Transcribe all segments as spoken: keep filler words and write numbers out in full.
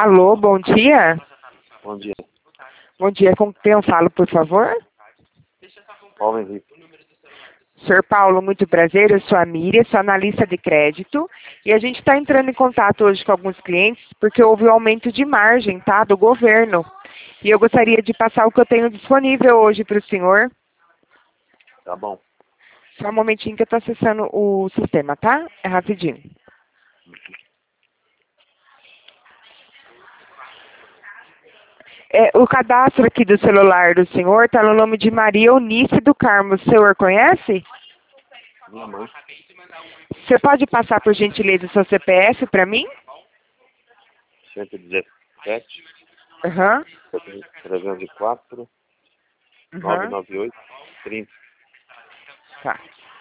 Alô, bom dia. Bom dia. Bom dia, com quem eu falo, por favor? Paulo Henrique. senhor Paulo, muito prazer, eu sou a Miriam, sou analista de crédito e a gente está entrando em contato hoje com alguns clientes porque houve um aumento de margem, tá, do governo. E eu gostaria de passar o que eu tenho disponível hoje para o senhor. Tá bom. Só um momentinho que eu estou acessando o sistema, tá? É rapidinho. É, o cadastro aqui do celular do senhor está no nome de Maria Eunice do Carmo. O senhor conhece? Minha mãe. Você pode passar, por gentileza, o seu C P F para mim? cento e dezessete, Aham. trezentos e quatro, novecentos e Aham. noventa e oito, trinta. Tá.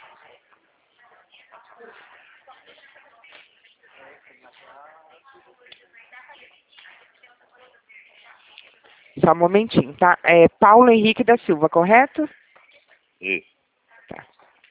Só um momentinho, tá? É Paulo Henrique da Silva, correto? Isso. Tá.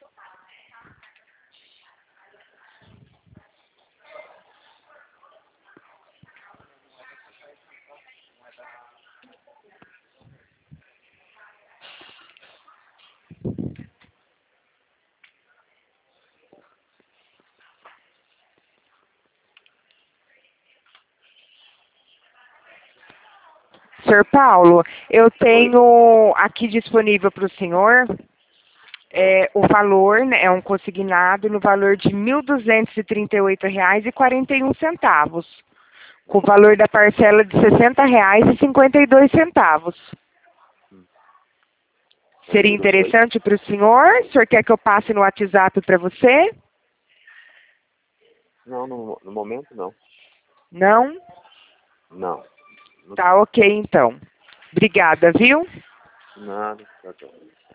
senhor Paulo, eu tenho aqui disponível para o senhor é, o valor, né, é um consignado no valor de mil duzentos e trinta e oito reais e quarenta e um centavos, com o valor da parcela de sessenta reais e cinquenta e dois centavos. Seria interessante para o senhor? O senhor quer que eu passe no WhatsApp para você? Não, no, no momento não. Não? Não. Não. Tá ok, então. Obrigada, viu? Nada. Tá, tá.